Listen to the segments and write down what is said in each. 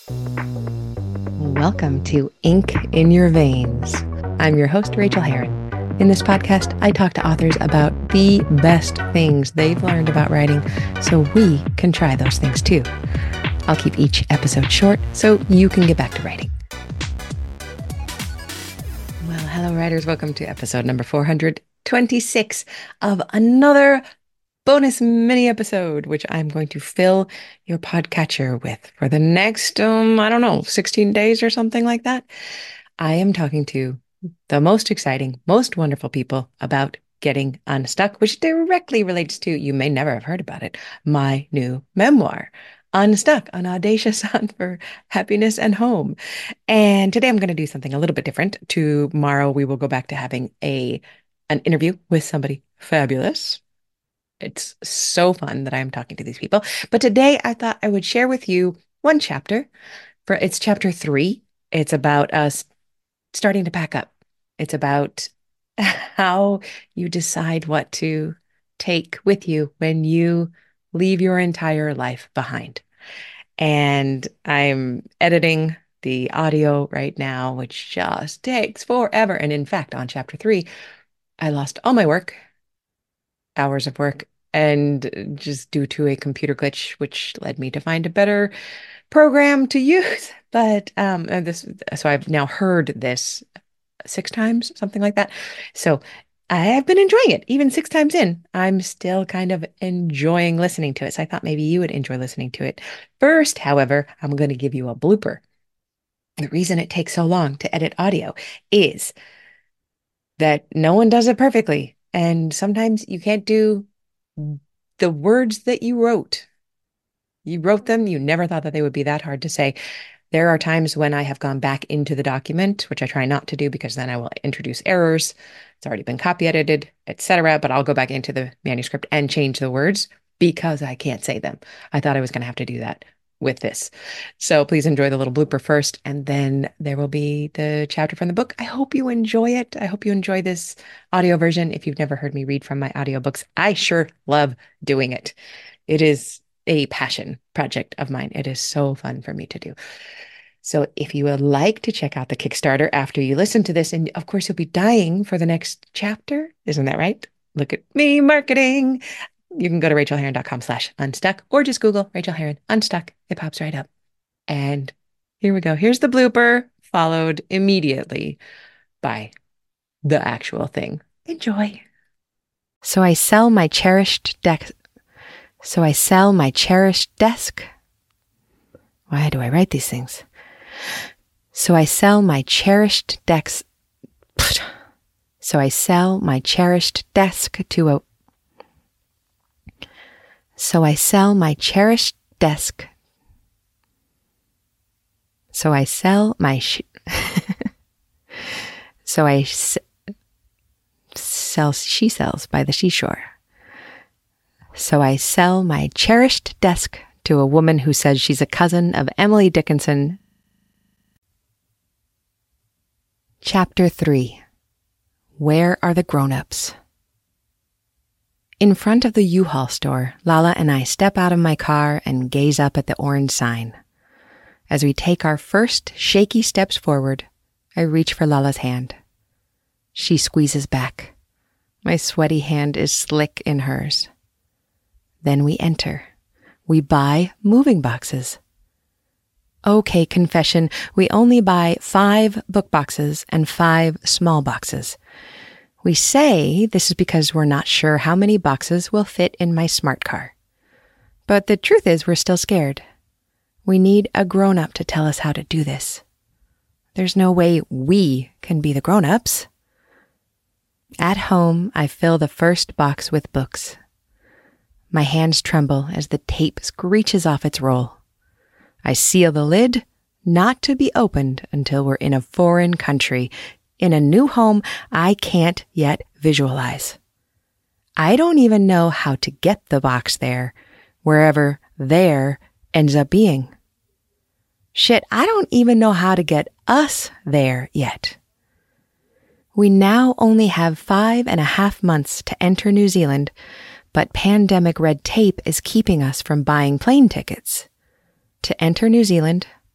Welcome to Ink in Your Veins. I'm your host, Rachel Herron. In this podcast, I talk to authors about the best things they've learned about writing so we can try those things too. I'll keep each episode short so you can get back to writing. Well, hello, writers. Welcome to episode number 426 of another bonus mini episode, which I'm going to fill your podcatcher with for the next, 16 days or something like that. I am talking to the most exciting, most wonderful people about getting unstuck, which directly relates to, you may never have heard about it, my new memoir, Unstuck, an audacious hunt for happiness and home. And today I'm going to do something a little bit different. Tomorrow we will go back to having an interview with somebody fabulous. It's so fun that I'm talking to these people. But today I thought I would share with you one chapter. It's chapter 3. It's about us starting to pack up. It's about how you decide what to take with you when you leave your entire life behind. And I'm editing the audio right now, which just takes forever. And in fact, on chapter 3, I lost all my work, hours of work, and just due to a computer glitch, which led me to find a better program to use. But so I've now heard this 6 times, something like that. So I have been enjoying it. Even 6 times in, I'm still kind of enjoying listening to it. So I thought maybe you would enjoy listening to it. First, however, I'm going to give you a blooper. The reason it takes so long to edit audio is that no one does it perfectly. And sometimes you can't do the words that you wrote. You wrote them, you never thought that they would be that hard to say. There are times when I have gone back into the document, which I try not to do because then I will introduce errors. It's already been copy edited, etc. But I'll go back into the manuscript and change the words because I can't say them. I thought I was going to have to do that with this. So please enjoy the little blooper first, and then there will be the chapter from the book. I hope you enjoy it. I hope you enjoy this audio version. If you've never heard me read from my audiobooks, I sure love doing it. It is a passion project of mine. It is so fun for me to do. So if you would like to check out the Kickstarter after you listen to this, and of course you'll be dying for the next chapter, isn't that right? Look at me marketing. You can go to rachelherron.com/unstuck or just Google Rachel Herron Unstuck. It pops right up. And here we go. Here's the blooper, followed immediately by the actual thing. Enjoy. So I sell my cherished desk. Why do I write these things? So I sell my cherished desk to a she sells by the seashore. So I sell my cherished desk to a woman who says she's a cousin of Emily Dickinson. Chapter 3. Where are the grown-ups? In front of the U-Haul store, Lala and I step out of my car and gaze up at the orange sign. As we take our first shaky steps forward, I reach for Lala's hand. She squeezes back. My sweaty hand is slick in hers. Then we enter. We buy moving boxes. Okay, confession, we only buy 5 book boxes and 5 small boxes. We say this is because we're not sure how many boxes will fit in my smart car. But the truth is we're still scared. We need a grown-up to tell us how to do this. There's no way we can be the grown-ups. At home, I fill the first box with books. My hands tremble as the tape screeches off its roll. I seal the lid, not to be opened until we're in a foreign country, in a new home I can't yet visualize. I don't even know how to get the box there, wherever there ends up being. Shit, I don't even know how to get us there yet. We now only have 5.5 months to enter New Zealand, but pandemic red tape is keeping us from buying plane tickets. To enter New Zealand,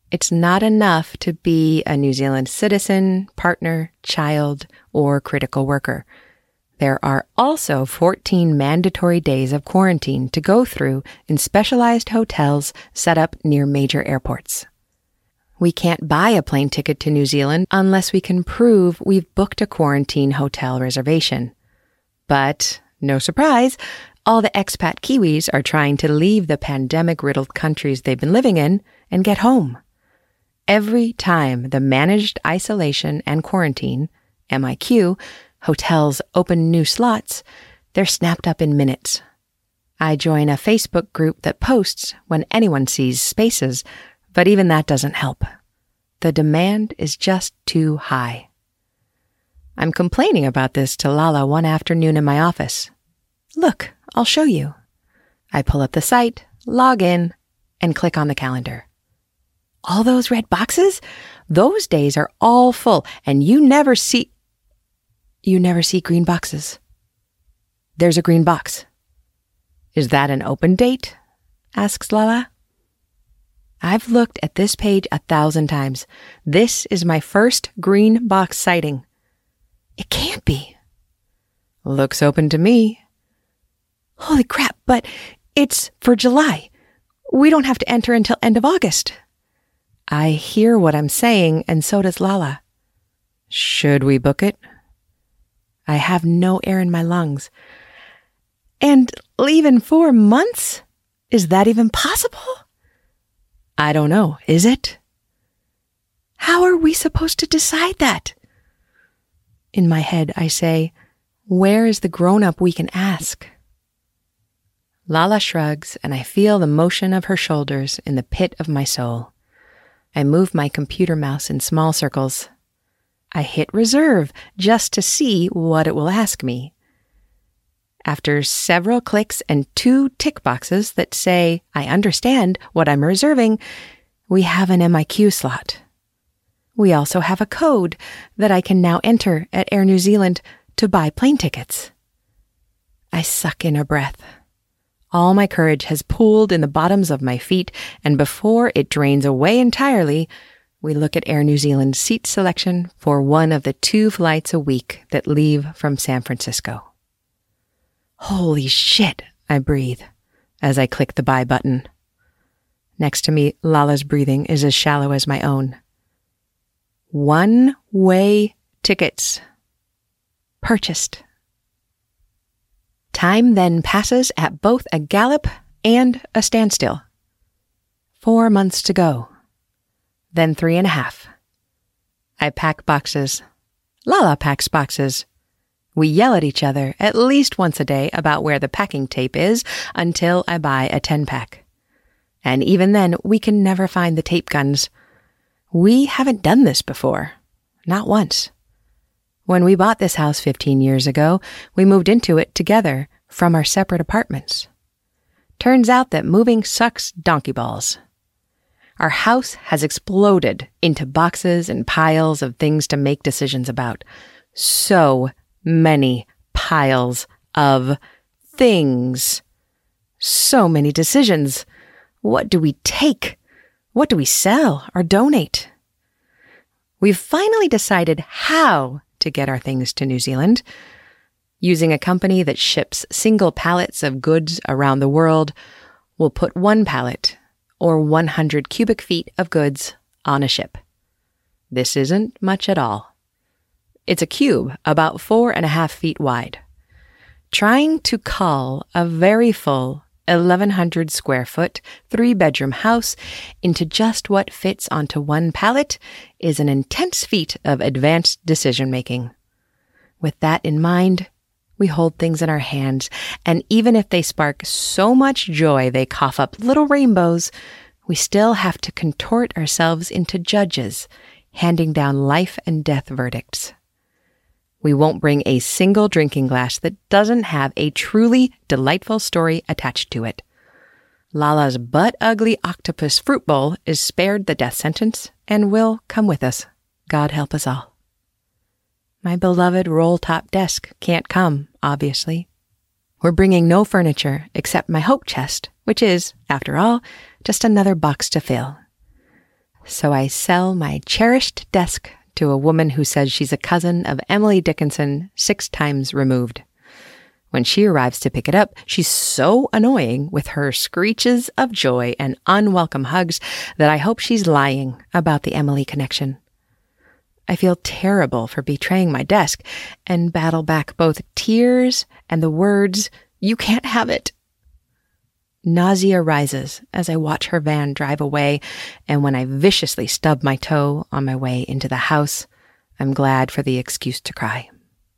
It's not enough to be a New Zealand citizen, partner, child, or critical worker. There are also 14 mandatory days of quarantine to go through in specialized hotels set up near major airports. We can't buy a plane ticket to New Zealand unless we can prove we've booked a quarantine hotel reservation. But, no surprise, all the expat Kiwis are trying to leave the pandemic-riddled countries they've been living in and get home. Every time the Managed Isolation and Quarantine, MIQ, hotels open new slots, they're snapped up in minutes. I join a Facebook group that posts when anyone sees spaces, but even that doesn't help. The demand is just too high. I'm complaining about this to Lala one afternoon in my office. Look, I'll show you. I pull up the site, log in, and click on the calendar. All those red boxes? Those days are all full, and you never see green boxes. There's a green box. Is that an open date? Asks Lala. I've looked at this page 1,000 times. This is my first green box sighting. It can't be. Looks open to me. Holy crap, but it's for July. We don't have to enter until end of August. I hear what I'm saying, and so does Lala. Should we book it? I have no air in my lungs. And leave in 4 months? Is that even possible? I don't know, is it? How are we supposed to decide that? In my head, I say, where is the grown-up we can ask? Lala shrugs, and I feel the motion of her shoulders in the pit of my soul. I move my computer mouse in small circles. I hit reserve just to see what it will ask me. After several clicks and 2 tick boxes that say I understand what I'm reserving, we have an MIQ slot. We also have a code that I can now enter at Air New Zealand to buy plane tickets. I suck in a breath. All my courage has pooled in the bottoms of my feet, and before it drains away entirely, we look at Air New Zealand's seat selection for one of the 2 flights a week that leave from San Francisco. Holy shit, I breathe as I click the buy button. Next to me, Lala's breathing is as shallow as my own. One-way tickets. Purchased. Time then passes at both a gallop and a standstill. 4 months to go. Then 3.5. I pack boxes. Lala packs boxes. We yell at each other at least once a day about where the packing tape is until I buy a 10-pack. And even then, we can never find the tape guns. We haven't done this before. Not once. When we bought this house 15 years ago, we moved into it together from our separate apartments. Turns out that moving sucks donkey balls. Our house has exploded into boxes and piles of things to make decisions about. So many piles of things. So many decisions. What do we take? What do we sell or donate? We've finally decided how to get our things to New Zealand. Using a company that ships single pallets of goods around the world, we'll put 1 pallet or 100 cubic feet of goods on a ship. This isn't much at all. It's a cube about 4.5 feet wide. Trying to cull a very full 1,100 square foot, 3-bedroom house into just what fits onto 1 pallet is an intense feat of advanced decision-making. With that in mind, we hold things in our hands, and even if they spark so much joy they cough up little rainbows, we still have to contort ourselves into judges, handing down life and death verdicts. We won't bring a single drinking glass that doesn't have a truly delightful story attached to it. Lala's butt-ugly octopus fruit bowl is spared the death sentence and will come with us. God help us all. My beloved roll-top desk can't come, obviously. We're bringing no furniture except my hope chest, which is, after all, just another box to fill. So I sell my cherished desk to a woman who says she's a cousin of Emily Dickinson 6 times removed. When she arrives to pick it up, she's so annoying with her screeches of joy and unwelcome hugs that I hope she's lying about the Emily connection. I feel terrible for betraying my desk and battle back both tears and the words, "You can't have it." Nausea rises as I watch her van drive away, and when I viciously stub my toe on my way into the house, I'm glad for the excuse to cry.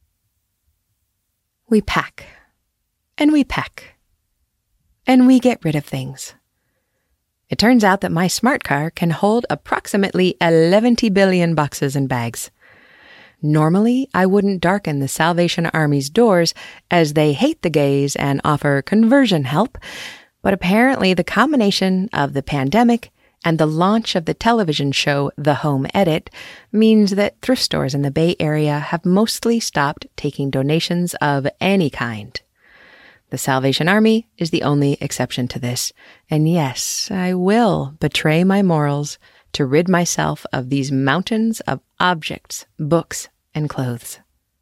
We pack, and we pack, and we get rid of things. It turns out that my smart car can hold approximately 11 billion boxes and bags. Normally, I wouldn't darken the Salvation Army's doors as they hate the gays and offer conversion help, but apparently the combination of the pandemic and the launch of the television show The Home Edit means that thrift stores in the Bay Area have mostly stopped taking donations of any kind. The Salvation Army is the only exception to this, and yes, I will betray my morals to rid myself of these mountains of objects, books, and clothes.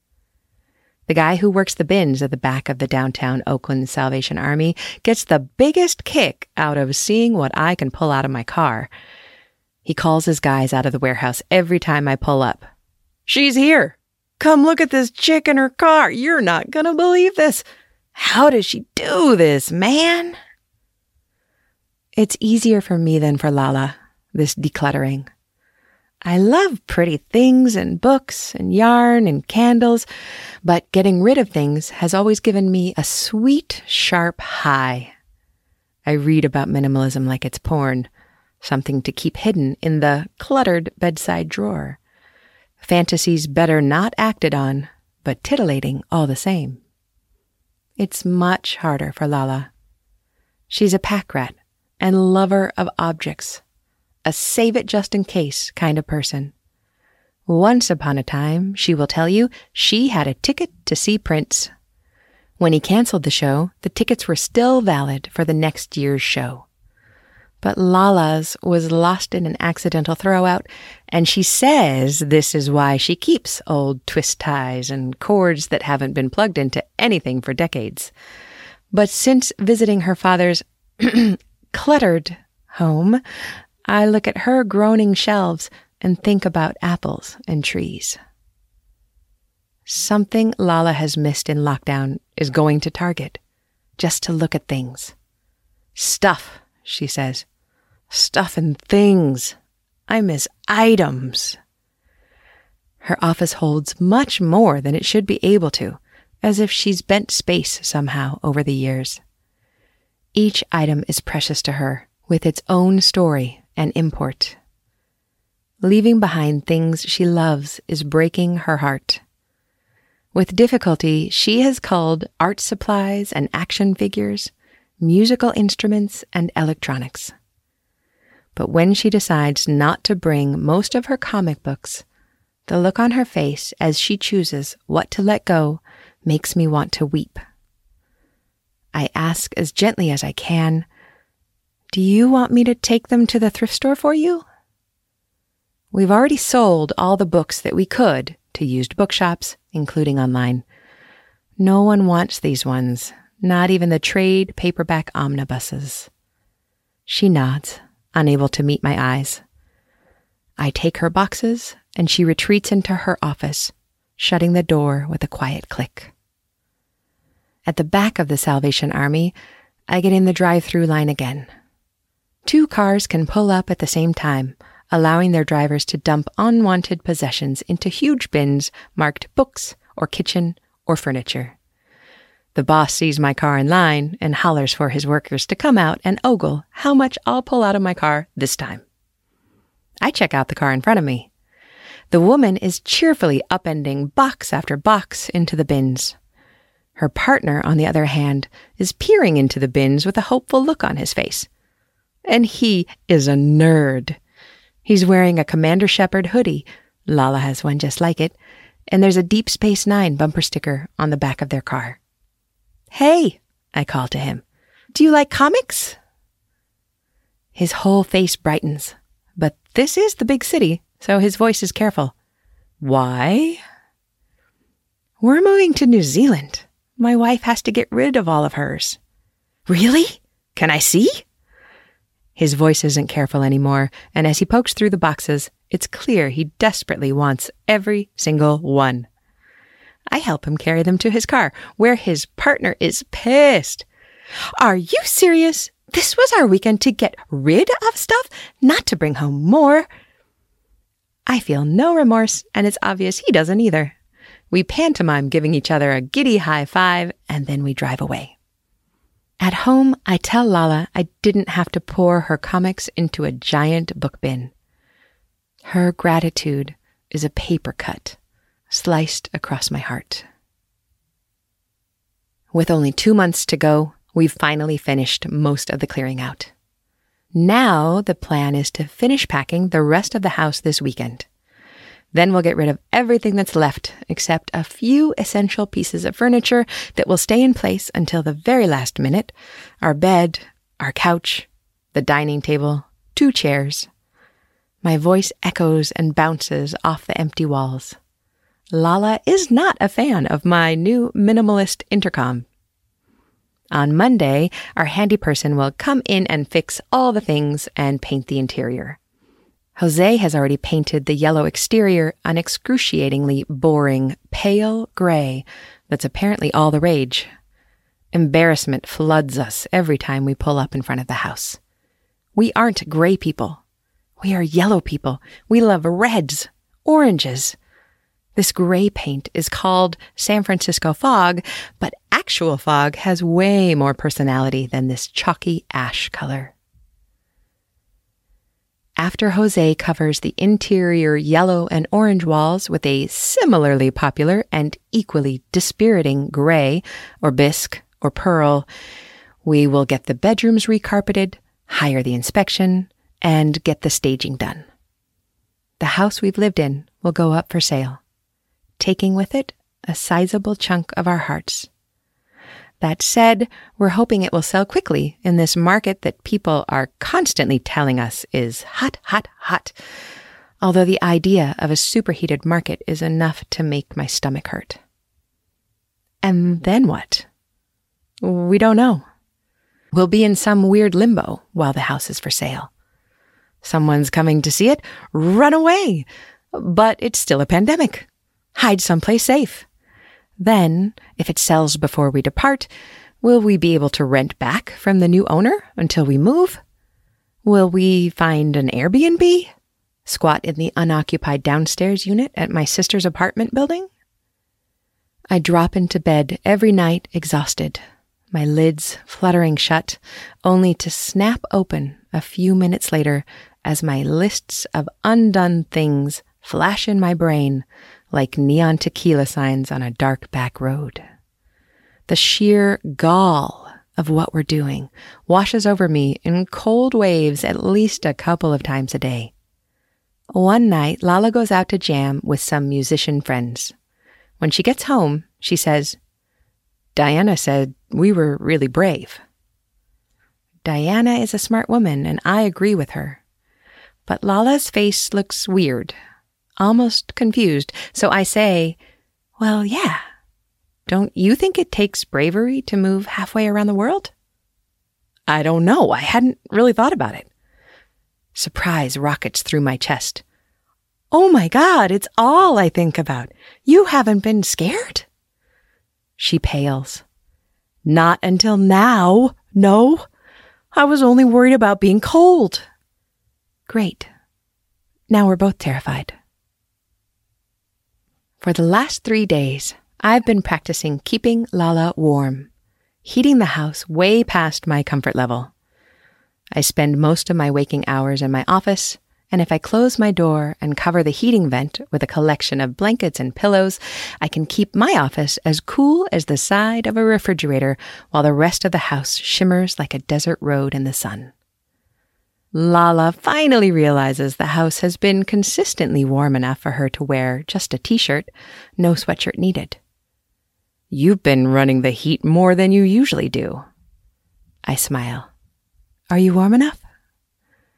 The guy who works the bins at the back of the downtown Oakland Salvation Army gets the biggest kick out of seeing what I can pull out of my car. He calls his guys out of the warehouse every time I pull up. "She's here! Come look at this chick in her car! You're not gonna believe this! How does she do this, man?" It's easier for me than for Lala, this decluttering. I love pretty things and books and yarn and candles, but getting rid of things has always given me a sweet, sharp high. I read about minimalism like it's porn, something to keep hidden in the cluttered bedside drawer. Fantasies better not acted on, but titillating all the same. It's much harder for Lala. She's a pack rat and lover of objects, a save-it-just-in-case kind of person. Once upon a time, she will tell you, she had a ticket to see Prince. When he canceled the show, the tickets were still valid for the next year's show. But Lala's was lost in an accidental throwout, and she says this is why she keeps old twist ties and cords that haven't been plugged into anything for decades. But since visiting her father's cluttered home, I look at her groaning shelves and think about apples and trees. Something Lala has missed in lockdown is going to Target, just to look at things. Stuff, she says. Stuff and things. I miss items. Her office holds much more than it should be able to, as if she's bent space somehow over the years. Each item is precious to her, with its own story and import. Leaving behind things she loves is breaking her heart. With difficulty, she has culled art supplies and action figures, musical instruments, and electronics. But when she decides not to bring most of her comic books, the look on her face as she chooses what to let go makes me want to weep. I ask as gently as I can, "Do you want me to take them to the thrift store for you?" We've already sold all the books that we could to used bookshops, including online. No one wants these ones, not even the trade paperback omnibuses. She nods, unable to meet my eyes. I take her boxes, and she retreats into her office, shutting the door with a quiet click. At the back of the Salvation Army, I get in the drive-through line again. 2 cars can pull up at the same time, allowing their drivers to dump unwanted possessions into huge bins marked books or kitchen or furniture. The boss sees my car in line and hollers for his workers to come out and ogle how much I'll pull out of my car this time. I check out the car in front of me. The woman is cheerfully upending box after box into the bins. Her partner, on the other hand, is peering into the bins with a hopeful look on his face. And he is a nerd. He's wearing a Commander Shepard hoodie. Lala has one just like it. And there's a Deep Space Nine bumper sticker on the back of their car. "Hey," I call to him. "Do you like comics?" His whole face brightens, but this is the big city, so his voice is careful. Why? We're moving to New Zealand. My wife has to get rid of all of hers. Really? Can I see? His voice isn't careful anymore, and as he pokes through the boxes, it's clear he desperately wants every single one. I help him carry them to his car, where his partner is pissed. Are you serious? This was our weekend to get rid of stuff, not to bring home more. I feel no remorse, and it's obvious he doesn't either. We pantomime giving each other a giddy high five, and then we drive away. At home, I tell Lala I didn't have to pour her comics into a giant book bin. Her gratitude is a paper cut, sliced across my heart. With only 2 months to go, we've finally finished most of the clearing out. Now the plan is to finish packing the rest of the house this weekend. Then we'll get rid of everything that's left, except a few essential pieces of furniture that will stay in place until the very last minute. Our bed, our couch, the dining table, 2 chairs. My voice echoes and bounces off the empty walls. Lala is not a fan of my new minimalist intercom. On Monday, our handy person will come in and fix all the things and paint the interior. Jose has already painted the yellow exterior an excruciatingly boring pale gray that's apparently all the rage. Embarrassment floods us every time we pull up in front of the house. We aren't gray people. We are yellow people. We love reds, oranges. This gray paint is called San Francisco fog, but actual fog has way more personality than this chalky ash color. After Jose covers the interior yellow and orange walls with a similarly popular and equally dispiriting gray or bisque or pearl, we will get the bedrooms recarpeted, hire the inspection, and get the staging done. The house we've lived in will go up for sale, taking with it a sizable chunk of our hearts. That said, we're hoping it will sell quickly in this market that people are constantly telling us is hot, hot, hot. Although the idea of a superheated market is enough to make my stomach hurt. And then what? We don't know. We'll be in some weird limbo while the house is for sale. Someone's coming to see it, run away. But it's still a pandemic. Hide someplace safe. Then, if it sells before we depart, will we be able to rent back from the new owner until we move? Will we find an Airbnb? Squat in the unoccupied downstairs unit at my sister's apartment building? I drop into bed every night exhausted, my lids fluttering shut, only to snap open a few minutes later as my lists of undone things flash in my brain like neon tequila signs on a dark back road. The sheer gall of what we're doing washes over me in cold waves at least a couple of times a day. One night, Lala goes out to jam with some musician friends. When she gets home, she says, "Diana said we were really brave." Diana is a smart woman, and I agree with her. But Lala's face looks weird, almost confused, so I say, "Well, yeah. Don't you think it takes bravery to move halfway around the world?" "I don't know. I hadn't really thought about it." Surprise rockets through my chest. "Oh my God, it's all I think about. You haven't been scared?" She pales. "Not until now. No. I was only worried about being cold." Great. Now we're both terrified. For the last 3 days, I've been practicing keeping Lala warm, heating the house way past my comfort level. I spend most of my waking hours in my office, and if I close my door and cover the heating vent with a collection of blankets and pillows, I can keep my office as cool as the side of a refrigerator while the rest of the house shimmers like a desert road in the sun. Lala finally realizes the house has been consistently warm enough for her to wear just a t-shirt, no sweatshirt needed. "You've been running the heat more than you usually do." I smile. "Are you warm enough?"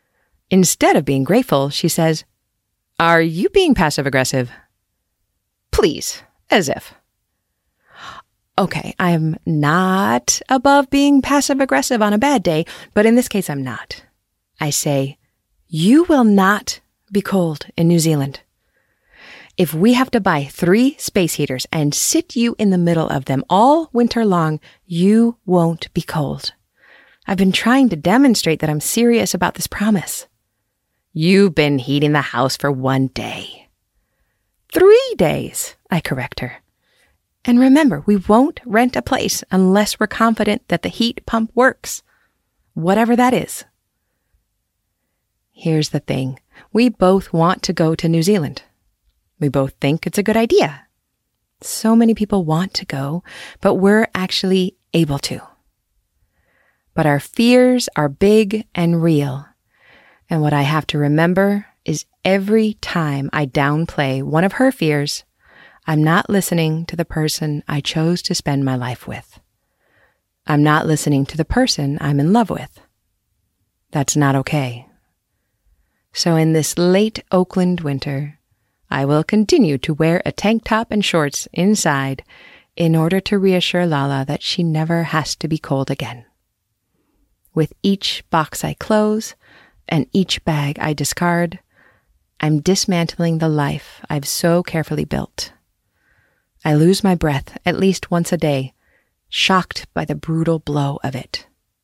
Instead of being grateful, she says, "Are you being passive-aggressive?" Please, as if. Okay, I'm not above being passive-aggressive on a bad day, but in this case, I'm not. I say, "You will not be cold in New Zealand. If we have to buy 3 space heaters and sit you in the middle of them all winter long, you won't be cold. I've been trying to demonstrate that I'm serious about this promise." "You've been heating the house for 1 day." 3 days, I correct her. "And remember, we won't rent a place unless we're confident that the heat pump works, whatever that is." Here's the thing. We both want to go to New Zealand. We both think it's a good idea. So many people want to go, but we're actually able to. But our fears are big and real. And what I have to remember is every time I downplay one of her fears, I'm not listening to the person I chose to spend my life with. I'm not listening to the person I'm in love with. That's not okay. So in this late Oakland winter, I will continue to wear a tank top and shorts inside in order to reassure Lala that she never has to be cold again. With each box I close and each bag I discard, I'm dismantling the life I've so carefully built. I lose my breath at least once a day, shocked by the brutal blow of it.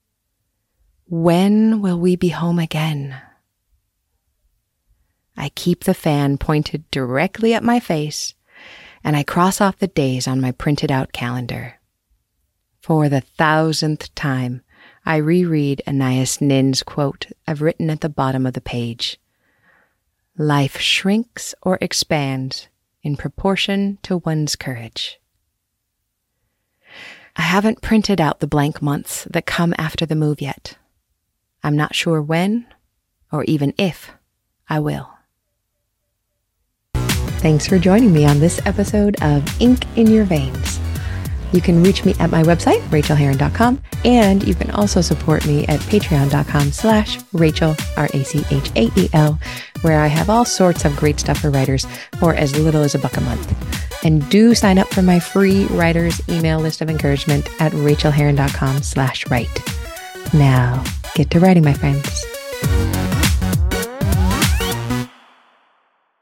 When will we be home again? I keep the fan pointed directly at my face, and I cross off the days on my printed out calendar. For the 1,000th time, I reread Anais Nin's quote I've written at the bottom of the page. "Life shrinks or expands in proportion to one's courage." I haven't printed out the blank months that come after the move yet. I'm not sure when or even if I will. Thanks for joining me on this episode of Ink in Your Veins. You can reach me at my website, rachelherron.com, and you can also support me at patreon.com/Rachel, RACHAEL, where I have all sorts of great stuff for writers for as little as $1 a month. And do sign up for my free writer's email list of encouragement at rachelherron.com/write. Now, get to writing, my friends.